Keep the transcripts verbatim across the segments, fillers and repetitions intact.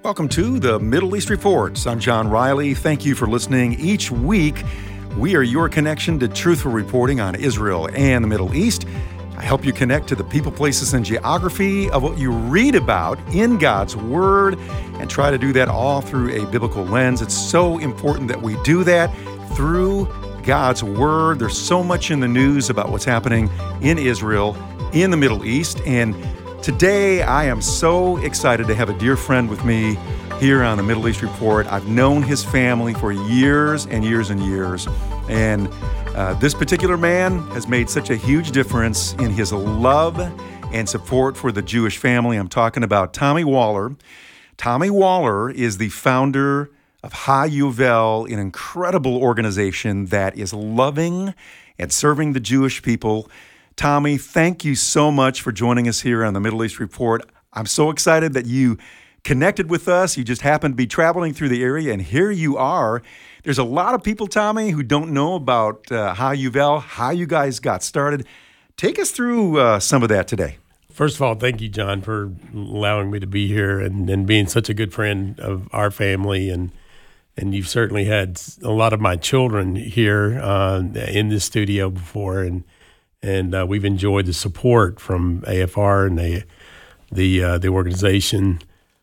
Welcome to the Middle East Reports. I'm John Riley. Thank you for listening. Each week, we are your connection to truthful reporting on Israel and the Middle East. I help you connect to the people, places, and geography of what you read about in God's Word and try to do that all through a biblical lens. It's so important that we do that through God's Word. There's so much in the news about what's happening in Israel, in the Middle East, and today, I am so excited to have a dear friend with me here on the Middle East Report. I've known his family for years and years and years, and uh, this particular man has made such a huge difference in his love and support for the Jewish family. I'm talking about Tommy Waller. Tommy Waller is the founder of HaYuvel, an incredible organization that is loving and serving the Jewish people. Tommy, thank you so much for joining us here on the Middle East Report. I'm so excited that you connected with us. You just happened to be traveling through the area, and here you are. There's a lot of people, Tommy, who don't know about uh, HaYuvel, how you guys got started. Take us through uh, some of that today. First of all, thank you, John, for allowing me to be here and, and being such a good friend of our family. And and you've certainly had a lot of my children here uh, in this studio before, and And uh, we've enjoyed the support from A F R and the the uh, the organization.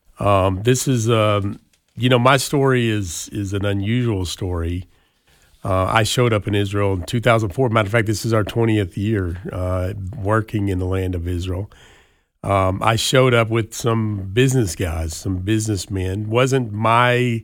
Um, this is, um, you know, my story is is an unusual story. Uh, I showed up in Israel in two thousand four. Matter of fact, this is our twentieth year uh, working in the land of Israel. Um, I showed up with some business guys, some businessmen. Wasn't my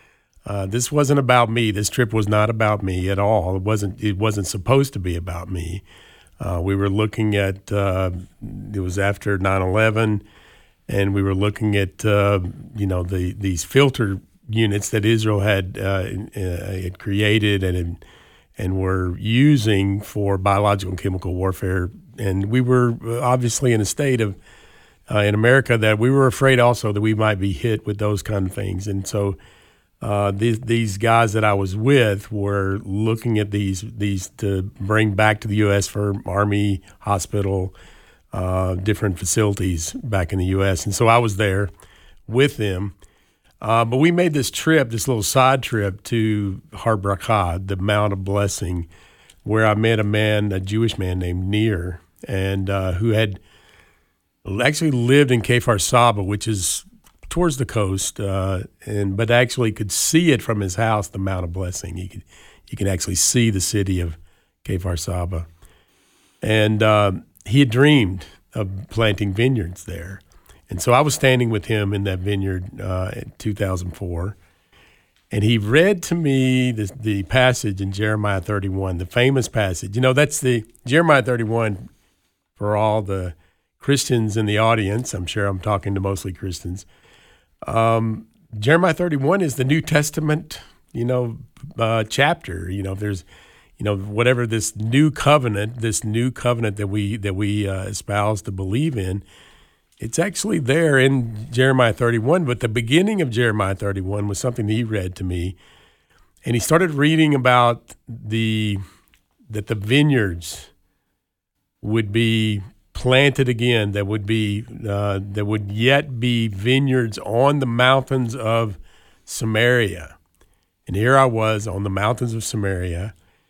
uh, this wasn't about me. This trip was not about me at all. It wasn't. It wasn't supposed to be about me. Uh, we were looking at, uh, it was after nine eleven, and we were looking at, uh, you know, the these filter units that Israel had uh, uh, had created and and were using for biological and chemical warfare. And we were obviously in a state of, uh, in America, that we were afraid also that we might be hit with those kind of things. And so Uh, these these guys that I was with were looking at these these to bring back to the U S for Army hospital, uh, different facilities back in the U S And so I was there with them. Uh, but we made this trip, this little side trip to Har Bracha, the Mount of Blessing, where I met a man, a Jewish man named Nir, and uh, who had actually lived in Kfar Saba, which is towards the coast, uh, and but actually could see it from his house, the Mount of Blessing. You could you can actually see the city of Kfar Saba. And uh, he had dreamed of planting vineyards there. And so I was standing with him in that vineyard uh, in two thousand four, and he read to me the, the passage in Jeremiah thirty-one, the famous passage. You know, that's the Jeremiah thirty-one for all the Christians in the audience. I'm sure I'm talking to mostly Christians. Um, Jeremiah thirty-one is the New Testament, you know, uh, chapter. You know, there's, you know, whatever this new covenant, this new covenant that we that we uh, espouse to believe in, it's actually there in Jeremiah thirty-one. But the beginning of Jeremiah thirty-one was something that he read to me, and he started reading about the that the vineyards would be planted again, that would be uh, there would yet be vineyards on the mountains of Samaria. And here I was on the mountains of Samaria,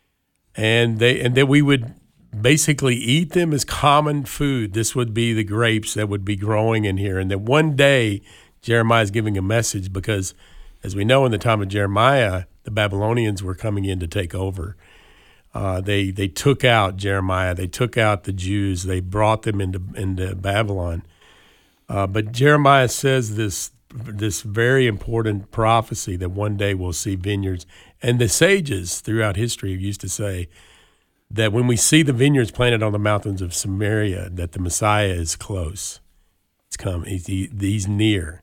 and they and that we would basically eat them as common food. This would be the grapes that would be growing in here. And that one day Jeremiah is giving a message, because as we know, in the time of Jeremiah, the Babylonians were coming in to take over. Uh, they they took out Jeremiah. They took out the Jews. They brought them into into Babylon. Uh, but Jeremiah says this this very important prophecy that one day we'll see vineyards. And the sages throughout history used to say that when we see the vineyards planted on the mountains of Samaria, that the Messiah is close. It's come. He's, he, he's near.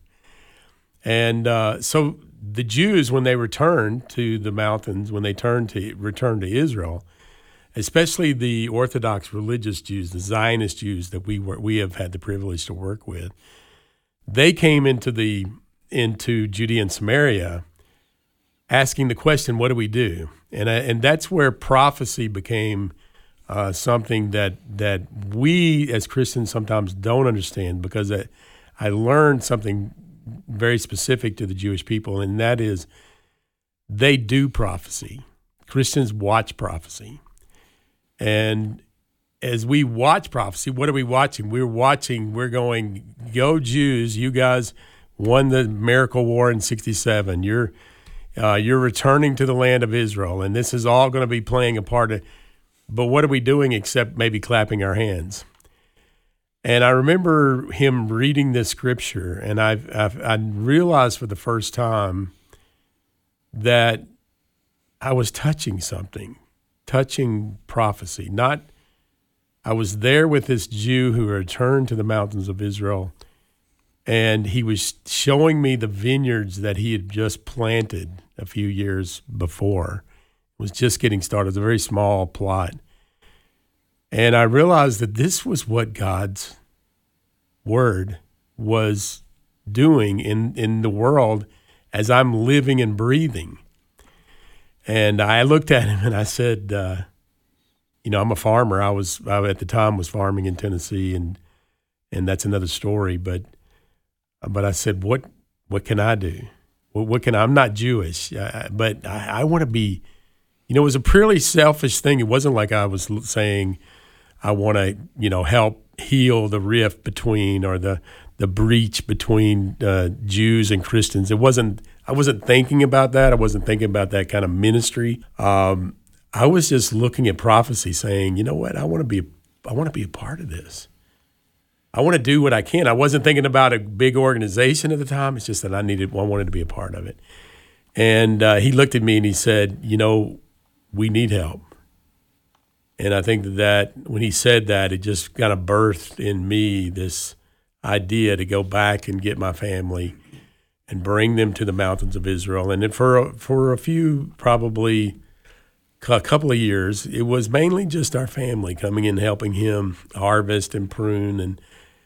And uh, so the Jews, when they returned to the mountains, when they turned to returned to Israel, especially the Orthodox religious Jews, the Zionist Jews that we were, we have had the privilege to work with, they came into the into Judea and Samaria, asking the question, "What do we do?" And uh, and that's where prophecy became uh, something that that we as Christians sometimes don't understand, because I, I learned something very specific to the Jewish people, and that is they do prophecy. Christians watch prophecy. And as we watch prophecy, what are we watching? We're watching, we're going, go Jews, you guys won the miracle war in sixty-seven. You're uh, you're returning to the land of Israel, and this is all going to be playing a part of, but what are we doing except maybe clapping our hands? And I remember him reading this scripture, and I've, I've I realized for the first time that I was touching something, touching prophecy. Not, I was there with this Jew who returned to the mountains of Israel, and he was showing me the vineyards that he had just planted a few years before. It was just getting started. It was a very small plot. And I realized that this was what God's word was doing in, in the world as I'm living and breathing. And I looked at him and I said, uh, you know, I'm a farmer. I was, I, at the time, was farming in Tennessee, and and that's another story. But but I said, what what can I do? What, what can I, I'm not Jewish, uh, but I, I want to be, you know, it was a purely selfish thing. It wasn't like I was saying, I want to, you know, help heal the rift between, or the the breach between uh, Jews and Christians. It wasn't. I wasn't thinking about that. I wasn't thinking about that kind of ministry. Um, I was just looking at prophecy, saying, you know what? I want to be. I want to be a part of this. I want to do what I can. I wasn't thinking about a big organization at the time. It's just that I needed. I wanted to be a part of it. And uh, he looked at me and he said, you know, we need help. And I think that when he said that, it just kind of birthed in me this idea to go back and get my family and bring them to the mountains of Israel. And then for for a few, probably a couple of years, it was mainly just our family coming in, helping him harvest and prune and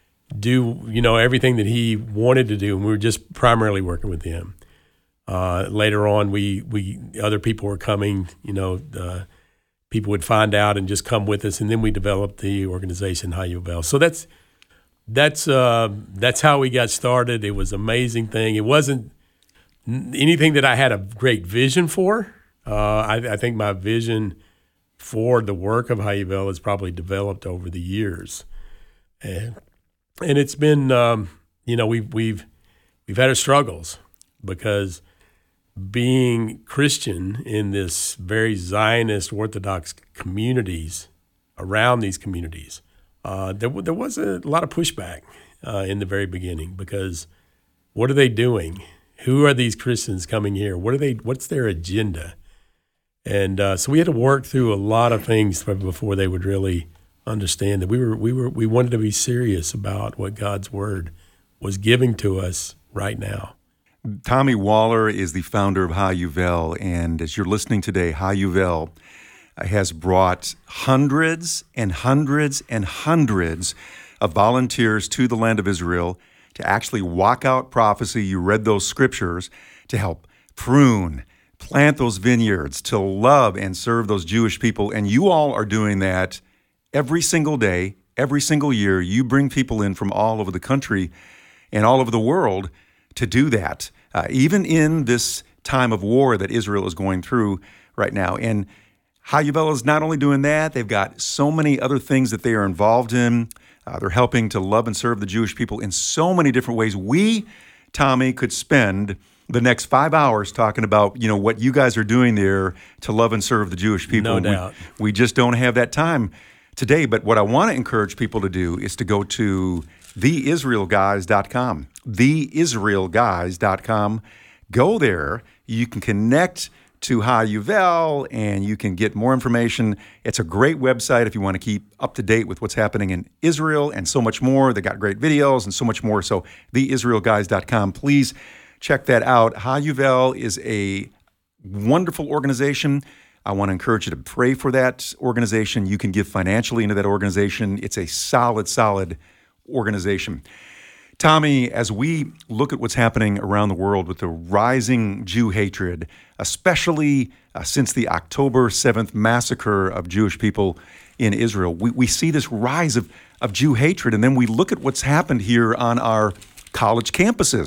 do, you know, everything that he wanted to do. And we were just primarily working with him. Uh, later on, we we other people were coming, you know, uh, people would find out and just come with us, and then we developed the organization Hayuvel. So that's that's uh, that's how we got started. It was an amazing thing. It wasn't anything that I had a great vision for. Uh, I, I think my vision for the work of Hayuvel has probably developed over the years, and and it's been um, you know we've we've we've had our struggles, because being Christian in this very Zionist Orthodox communities, around these communities, uh, there, there was a lot of pushback uh, in the very beginning, because what are they doing? Who are these Christians coming here? What are they? What's their agenda? And uh, so we had to work through a lot of things before they would really understand that we were we were we wanted to be serious about what God's word was giving to us right now. Tommy Waller is the founder of Hayuvel, and as you're listening today, Hayuvel has brought hundreds and hundreds and hundreds of volunteers to the land of Israel to actually walk out prophecy. You read those scriptures, to help prune, plant those vineyards, to love and serve those Jewish people. And you all are doing that every single day, every single year. You bring people in from all over the country and all over the world to do that, uh, even in this time of war that Israel is going through right now. And Hayuvel is not only doing that, they've got so many other things that they are involved in. Uh, they're helping to love and serve the Jewish people in so many different ways. We, Tommy, could spend the next five hours talking about, you know, what you guys are doing there to love and serve the Jewish people. No doubt. We, we just don't have that time today. But what I want to encourage people to do is to go to the israel guys dot com. the israel guys dot com. Go there. You can connect to Hayuvel, and you can get more information. It's a great website if you want to keep up to date with what's happening in Israel and so much more. They got great videos and so much more. So the israel guys dot com. Please check that out. Hayuvel is a wonderful organization. I want to encourage you to pray for that organization. You can give financially into that organization. It's a solid, solid organization. Tommy, as we look at what's happening around the world with the rising Jew hatred, especially uh, since the October seventh massacre of Jewish people in Israel, we, we see this rise of, of Jew hatred, and then we look at what's happened here on our college campuses.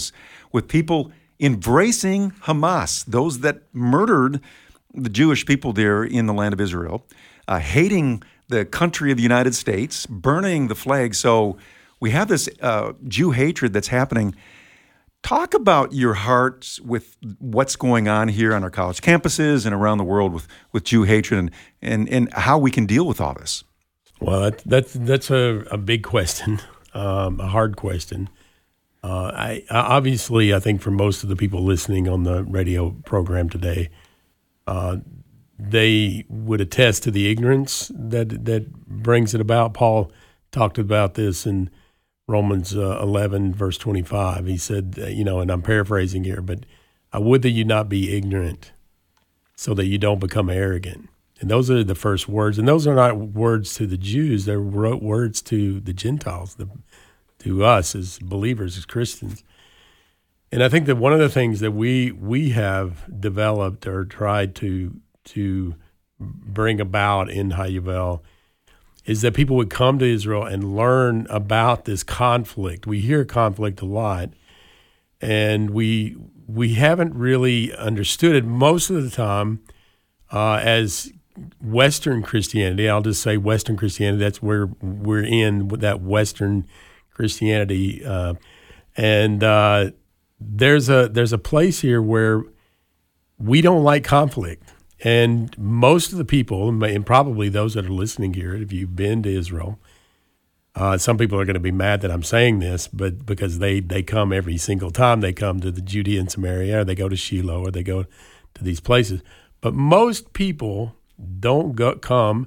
with people embracing Hamas, those that murdered the Jewish people there in the land of Israel, uh, hating the country of the United States, burning the flag. So we have this uh, Jew hatred that's happening. Talk about your heart with what's going on here on our college campuses and around the world with, with Jew hatred, and, and, and how we can deal with all this. Well, that, that's that's a, a big question, um, a hard question. Uh, I obviously, I think for most of the people listening on the radio program today, uh, they would attest to the ignorance that that brings it about. Paul talked about this in Romans uh, eleven, verse twenty-five. He said, uh, you know, and I'm paraphrasing here, but I would that you not be ignorant, so that you don't become arrogant. And those are the first words, and those are not words to the Jews; they're words to the Gentiles, the to us as believers, as Christians. And I think that one of the things that we we have developed or tried to to bring about in Hayuvel is that people would come to Israel and learn about this conflict. We hear conflict a lot, and we we haven't really understood it most of the time uh, as Western Christianity. I'll just say Western Christianity. That's where we're in, with that Western Christianity, uh, and uh, there's a there's a place here where we don't like conflict, and most of the people, and probably those that are listening here, if you've been to Israel, uh, some people are going to be mad that I'm saying this, but because they they come every single time they come to the Judea and Samaria, or they go to Shiloh, or they go to these places, but most people don't go come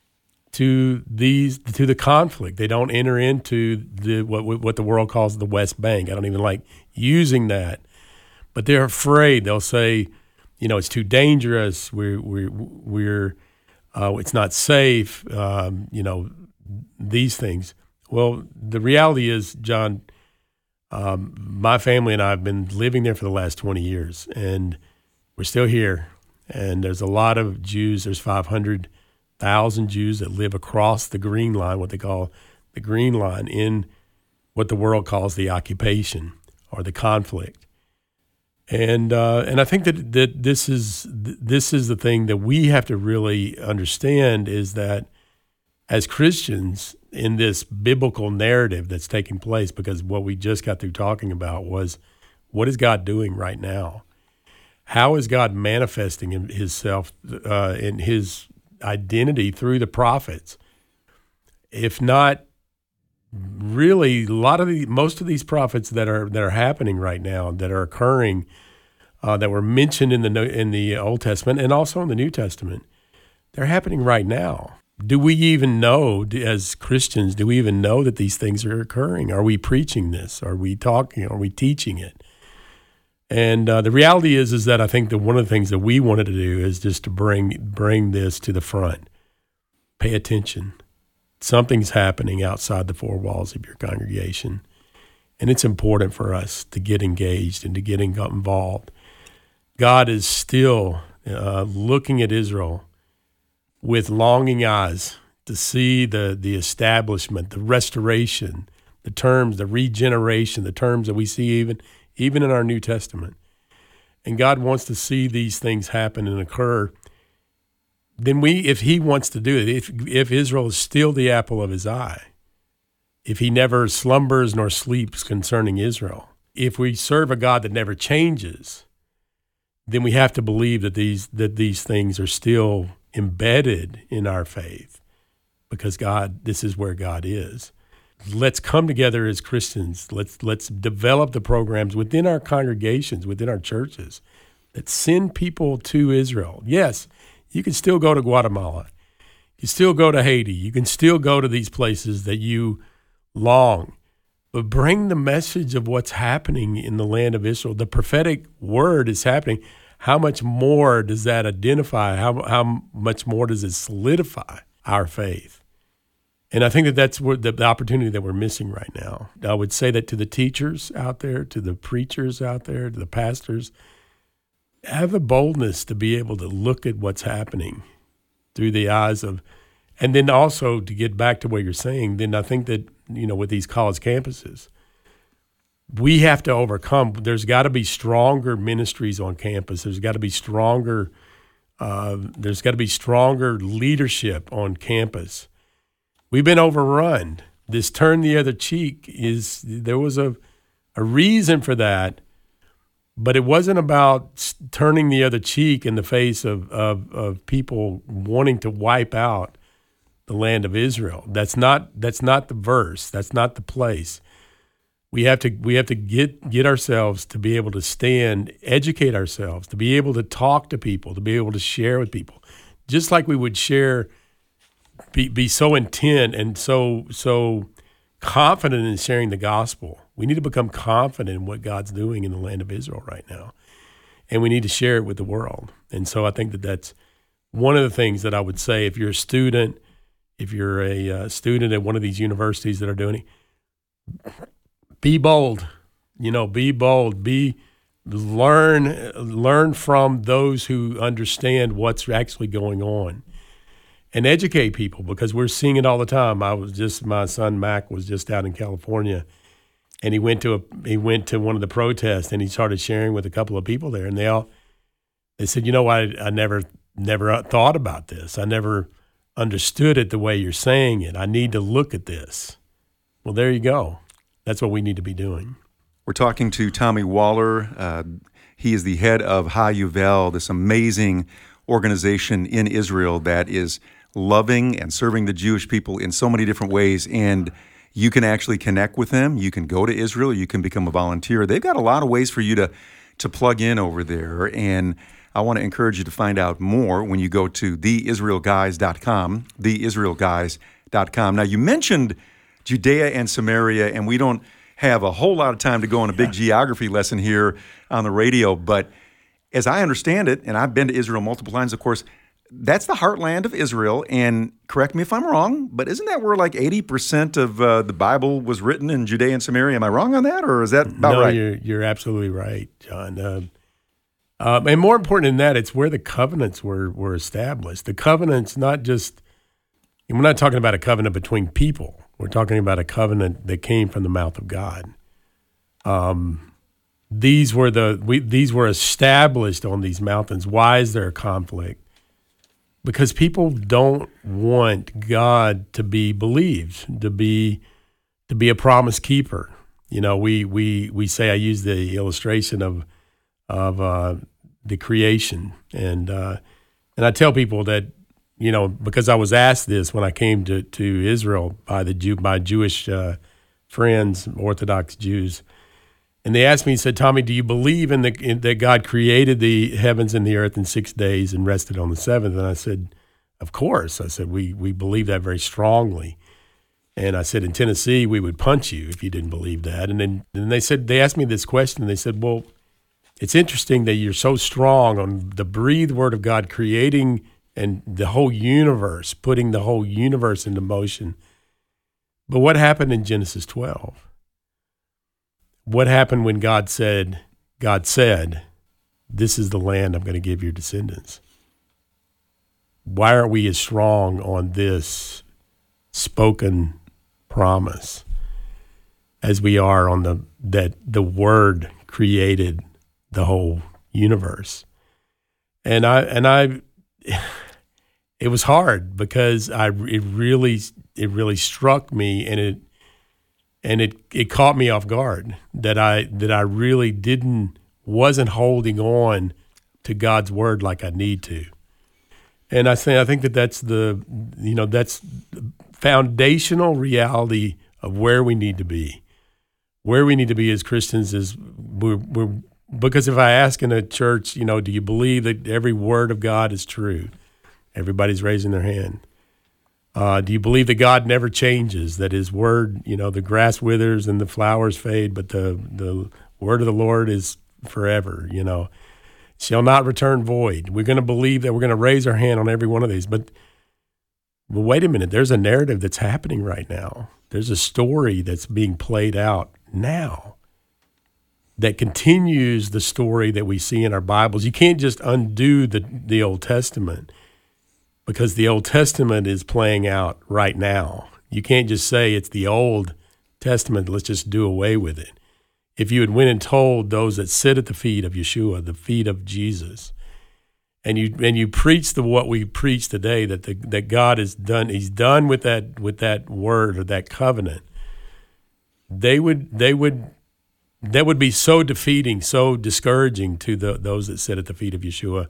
to these to the conflict. They don't enter into the what what the world calls the West Bank. I don't even like using that, but they're afraid. They'll say, you know, it's too dangerous. We're we're we're uh, it's not safe. Um, you know, these things. Well, the reality is, John, um, my family and I have been living there for the last twenty years, and we're still here. And there's a lot of Jews. There's five hundred thousand Jews that live across the Green Line, what they call the Green Line, in what the world calls the occupation or the conflict. And uh, and I think that that this is this is the thing that we have to really understand, is that as Christians in this biblical narrative that's taking place, because what we just got through talking about was, what is God doing right now? How is God manifesting himself uh, in his identity through the prophets? If not, really, a lot of the most of these prophets that are that are happening right now, that are occurring, uh, that were mentioned in the in the Old Testament and also in the New Testament, they're happening right now. Do we even know, as Christians, do we even know that these things are occurring? Are we preaching this? Are we talking? Are we teaching it? And uh, the reality is, is that I think that one of the things that we wanted to do is just to bring bring this to the front. Pay attention. Something's happening outside the four walls of your congregation, and it's important for us to get engaged and to get involved. God is still uh, looking at Israel with longing eyes to see the the establishment, the restoration, the terms, the regeneration, the terms that we see even. even in our New Testament. And God wants to see these things happen and occur. Then we, if he wants to do it, if if Israel is still the apple of his eye, if he never slumbers nor sleeps concerning Israel, if we serve a God that never changes, then we have to believe that these that these things are still embedded in our faith, because God, this is where God is. Let's come together as Christians. Let's let's develop the programs within our congregations, within our churches, that send people to Israel. Yes, you can still go to Guatemala. You can still go to Haiti. You can still go to these places that you long. But bring the message of what's happening in the land of Israel. The prophetic word is happening. How much more does that identify? How, how much more does it solidify our faith? And I think that that's where the, the opportunity that we're missing right now. I would say that to the teachers out there, to the preachers out there, to the pastors, have the boldness to be able to look at what's happening through the eyes of, and then also to get back to what you're saying, then I think that, you know, with these college campuses, we have to overcome. There's got to be stronger ministries on campus. There's got to be stronger. Uh, there's got to be stronger leadership on campus. We've been overrun. This turn the other cheek is there was a a reason for that, but it wasn't about turning the other cheek in the face of of, of people wanting to wipe out the land of Israel. That's not that's not the verse. That's not the place. We have to we have to get get ourselves to be able to stand, educate ourselves, to be able to talk to people, to be able to share with people, just like we would share. Be be so intent and so so confident in sharing the gospel. We need to become confident in what God's doing in the land of Israel right now, and we need to share it with the world. And so I think that that's one of the things that I would say. If you're a student, if you're a uh, student at one of these universities that are doing it, be bold. You know, be bold. Be learn learn from those who understand what's actually going on, and educate people, because we're seeing it all the time. I was just my son Mac was just out in California, and he went to a he went to one of the protests, and he started sharing with a couple of people there, and they all they said, you know, I I never never thought about this. I never understood it the way you're saying it. I need to look at this. Well, there you go. That's what we need to be doing. We're talking to Tommy Waller. Uh, he is the head of HaYuvel, this amazing organization in Israel that is loving and serving the Jewish people in so many different ways. And you can actually connect with them. You can go to Israel. You can become a volunteer. They've got a lot of ways for you to, to plug in over there. And I want to encourage you to find out more when you go to the israel guys dot com, the israel guys dot com. Now, you mentioned Judea and Samaria, and we don't have a whole lot of time to go on a big yeah. geography lesson here on the radio, but as I understand it, and I've been to Israel multiple times, of course, that's the heartland of Israel, and correct me if I'm wrong, but isn't that where like eighty percent of uh, the Bible was written in Judea and Samaria? Am I wrong on that, or is that about no, right? No, you're, you're absolutely right, John. Uh, uh, and more important than that, it's where the covenants were, were established. The covenants, not just, and we're not talking about a covenant between people. We're talking about a covenant that came from the mouth of God. Um, these were the we, these were established on these mountains. Why is there a conflict? Because people don't want God to be believed, to be to be a promise keeper. You know, we we we say, I use the illustration of of uh, the creation, and uh, and I tell people that, you know, because I was asked this when I came to, to Israel by the Jew, by Jewish uh, friends, Orthodox Jews, and they asked me, he said, Tommy, do you believe in, the, in that God created the heavens and the earth in six days and rested on the seventh? And I said, of course. I said, we we believe that very strongly. And I said, in Tennessee, we would punch you if you didn't believe that. And then and they said, they asked me this question, and they said, well, it's interesting that you're so strong on the breathed word of God creating and the whole universe, putting the whole universe into motion. But what happened in Genesis twelve? What happened when God said, God said, this is the land I'm going to give your descendants? Why aren't we as strong on this spoken promise as we are on the that the Word created the whole universe? And I and I it was hard because I it really it really struck me, and it and it, it caught me off guard that I that I really didn't wasn't holding on to God's word like I need to. And I think I think that that's the you know that's the foundational reality of where we need to be. Where we need to be as Christians is we're, we're because if I ask in a church, you know, do you believe that every word of God is true? Everybody's raising their hand. Uh, do you believe that God never changes, that his word, you know, the grass withers and the flowers fade, but the, the word of the Lord is forever, you know, shall not return void? We're going to believe that. We're going to raise our hand on every one of these. But, but wait a minute, there's a narrative that's happening right now. There's a story that's being played out now that continues the story that we see in our Bibles. You can't just undo the, the Old Testament, because the Old Testament is playing out right now. You can't just say it's the Old Testament, let's just do away with it. if you had went and told those that sit at the feet of Yeshua, the feet of Jesus, and you and you preach the what we preach today, that the, that God is done, He's done with that with that word or that covenant, they would they would that would be so defeating, so discouraging to the, those that sit at the feet of Yeshua.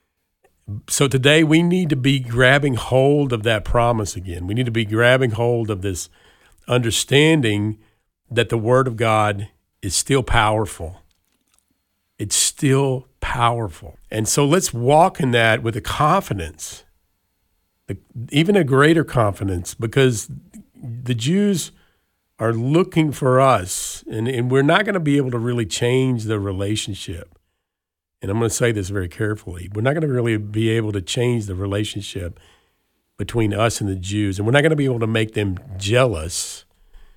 So today we need to be grabbing hold of that promise again. We need to be grabbing hold of this understanding that the Word of God is still powerful. It's still powerful. And so let's walk in that with a confidence, even a greater confidence, because the Jews are looking for us, and, and we're not going to be able to really change the relationship. And I'm going to say this very carefully. We're not going to really be able to change the relationship between us and the Jews, and we're not going to be able to make them jealous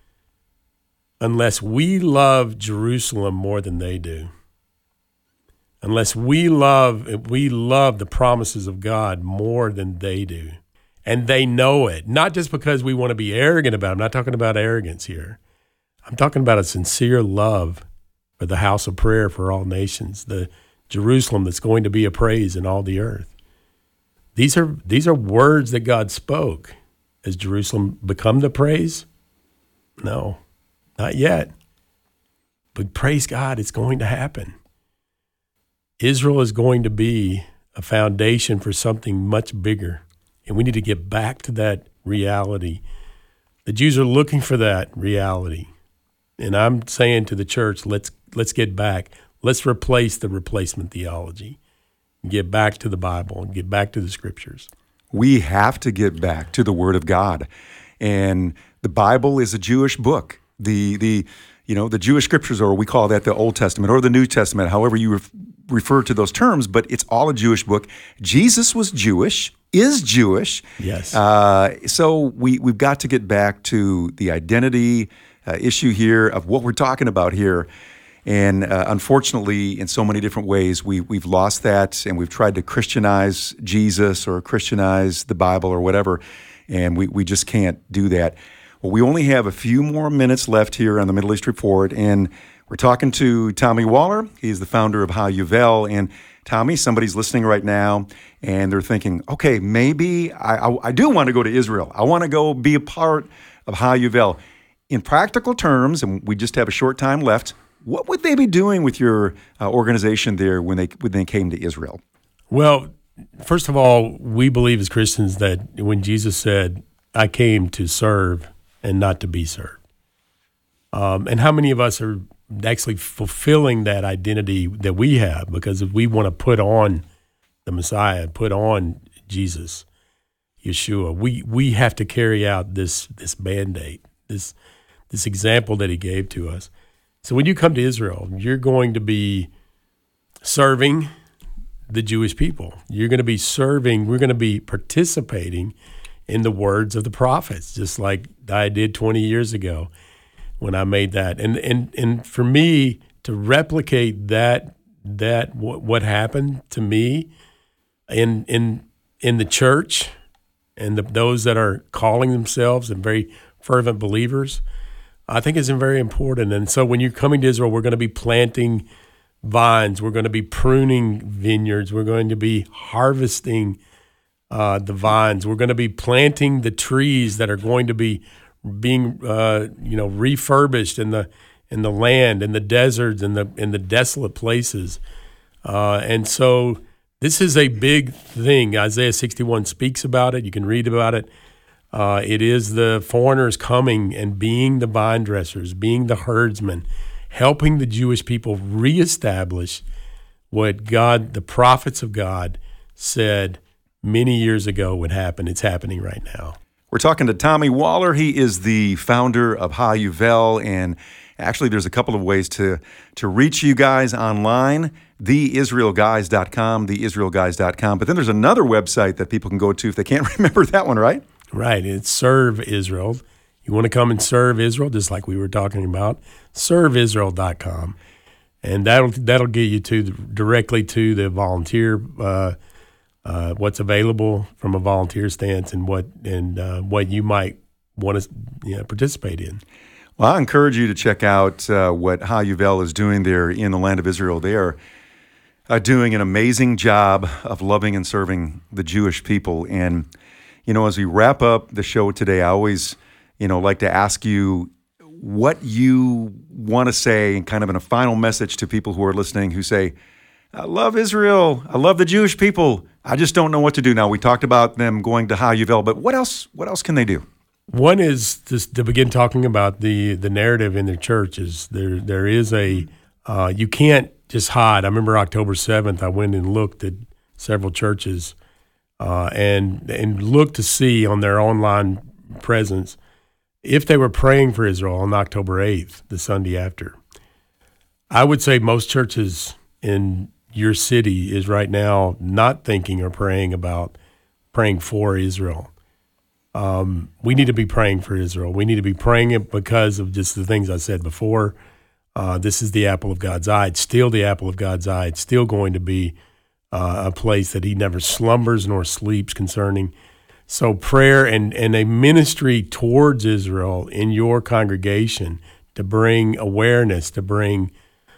unless we love Jerusalem more than they do. Unless we love we love the promises of God more than they do. And they know it, not just because we want to be arrogant about it. I'm not talking about arrogance here. I'm talking about a sincere love for the house of prayer for all nations, the Jerusalem that's going to be a praise in all the earth. These are these are words that God spoke. Has Jerusalem become the praise? No, not yet. But praise God, it's going to happen. Israel is going to be a foundation for something much bigger, and we need to get back to that reality. The Jews are looking for that reality, and I'm saying to the church, let's let's get back. Let's replace the replacement theology, get back to the Bible, and get back to the Scriptures. We have to get back to the Word of God, and the Bible is a Jewish book. The the you know the Jewish Scriptures, or we call that the Old Testament or the New Testament, however you ref- refer to those terms, but it's all a Jewish book. Jesus was Jewish, is Jewish. Yes. Uh, so we we've got to get back to the identity uh, issue here of what we're talking about here. And uh, unfortunately, in so many different ways, we, we've lost that, and we've tried to Christianize Jesus or Christianize the Bible or whatever, and we, we just can't do that. Well, we only have a few more minutes left here on the Middle East Report, and we're talking to Tommy Waller. He's the founder of HaYuvel. And Tommy, somebody's listening right now, and they're thinking, okay, maybe I, I, I do want to go to Israel. I want to go be a part of HaYuvel. In practical terms, and we just have a short time left, what would they be doing with your uh, organization there when they when they came to Israel? Well, first of all, we believe as Christians that when Jesus said, I came to serve and not to be served. Um, and how many of us are actually fulfilling that identity that we have? Because if we want to put on the Messiah, put on Jesus, Yeshua, we we have to carry out this this mandate, this this example that he gave to us. So when you come to Israel, you're going to be serving the Jewish people. You're going to be serving, we're going to be participating in the words of the prophets, just like I did twenty years ago when I made that. And and and for me to replicate that that what, what happened to me in in in the church and the, those that are calling themselves and very fervent believers, I think is very important. And so when you're coming to Israel, we're going to be planting vines. We're going to be pruning vineyards. We're going to be harvesting uh, the vines. We're going to be planting the trees that are going to be being, uh, you know, refurbished in the in the land, in the deserts, in the in the desolate places. Uh, and so this is a big thing. Isaiah sixty-one speaks about it. You can read about it. Uh, it is the foreigners coming and being the vine dressers, being the herdsmen, helping the Jewish people reestablish what God, the prophets of God, said many years ago would happen. It's happening right now. We're talking to Tommy Waller. He is the founder of HaYuvel, and actually there's a couple of ways to, to reach you guys online, the israel guys dot com, the israel guys dot com. But then there's another website that people can go to if they can't remember that one, right? Right. It's Serve Israel. You want to come and serve Israel, just like we were talking about, serve israel dot com. And that'll that'll get you to directly to the volunteer, uh, uh, what's available from a volunteer stance and what and uh, what you might want to you know, participate in. Well, I encourage you to check out uh, what HaYuvel is doing there in the land of Israel. They are uh, doing an amazing job of loving and serving the Jewish people. And, you know, as we wrap up the show today, I always, you know, like to ask you what you want to say, kind of in a final message to people who are listening who say, I love Israel, I love the Jewish people, I just don't know what to do. Now, we talked about them going to HaYuvel, but what else, what else can they do? One is to, to begin talking about the, the narrative in their churches. There there is a uh, you can't just hide. I remember October seventh. I went and looked at several churches uh, and and looked to see on their online presence if they were praying for Israel on October eighth, the Sunday after. I would say most churches in your city is right now not thinking or praying about praying for Israel. Um, we need to be praying for Israel. We need to be praying it because of just the things I said before. Uh, this is the apple of God's eye. It's still the apple of God's eye. It's still going to be uh, a place that he never slumbers nor sleeps concerning. So prayer and, and a ministry towards Israel in your congregation to bring awareness, to bring,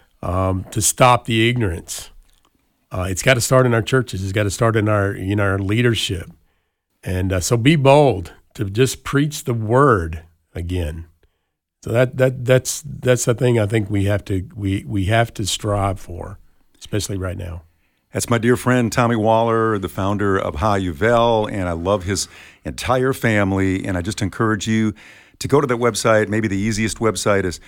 um, to stop the ignorance. Uh, it's got to start in our churches. It's got to start in our, in our leadership. And uh, so be bold to just preach the word again. So that that that's that's the thing I think we have to we, we have to strive for, especially right now. That's my dear friend Tommy Waller, the founder of HaYuvel, and I love his entire family. And I just encourage you to go to that website. Maybe the easiest website is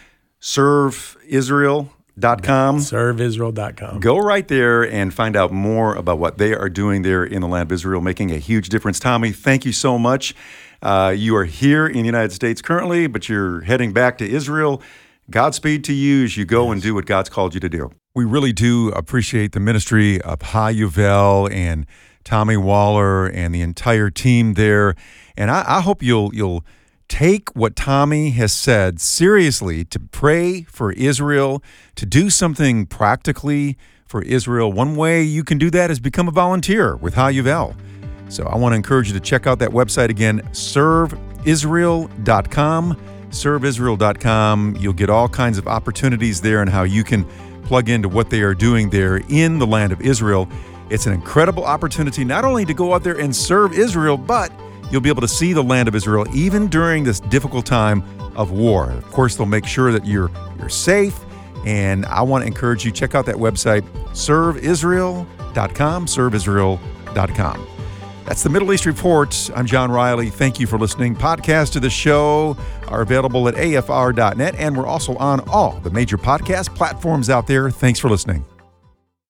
serve israel dot com. serve israel dot com. Go right there and find out more about what they are doing there in the land of Israel, making a huge difference. Tommy, thank you so much. Uh, you are here in the United States currently, but you're heading back to Israel. Godspeed to you as you go yes. and do what God's called you to do. We really do appreciate the ministry of HaYuvel and Tommy Waller and the entire team there. And I, I hope you'll you'll take what Tommy has said seriously, to pray for Israel, to do something practically for Israel. One way you can do that is become a volunteer with HaYuvel. So I want to encourage you to check out that website again, serve israel dot com. serve israel dot com. You'll get all kinds of opportunities there and how you can plug into what they are doing there in the land of Israel. It's an incredible opportunity not only to go out there and serve Israel, but you'll be able to see the land of Israel even during this difficult time of war. Of course, they'll make sure that you're you're safe, and I want to encourage you, check out that website, serve israel dot com, serve israel dot com. That's the Middle East Report. I'm John Riley. Thank you for listening. Podcasts of the show are available at A F R dot net, and we're also on all the major podcast platforms out there. Thanks for listening.